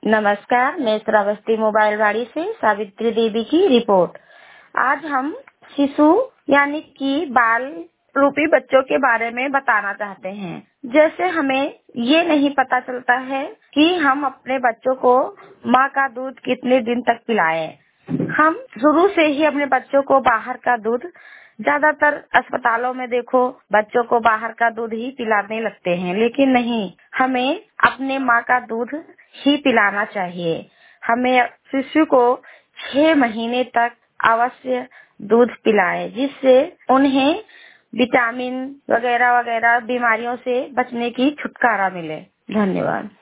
नमस्कार, मैं श्रावस्ती मोबाइल वाड़ी से सावित्री देवी की रिपोर्ट। आज हम शिशु यानी कि बाल रूपी बच्चों के बारे में बताना चाहते हैं। जैसे हमें ये नहीं पता चलता है कि हम अपने बच्चों को माँ का दूध कितने दिन तक पिलाएं। हम शुरू से ही अपने बच्चों को बाहर का दूध, ज्यादातर अस्पतालों में देखो बच्चों को बाहर का दूध ही पिलाने लगते हैं, लेकिन नहीं, हमें अपने माँ का दूध ही पिलाना चाहिए। हमें शिशु को 6 महीने तक अवश्य दूध पिलाएं, जिससे उन्हें विटामिन वगैरह वगैरह बीमारियों से बचने की छुटकारा मिले। धन्यवाद।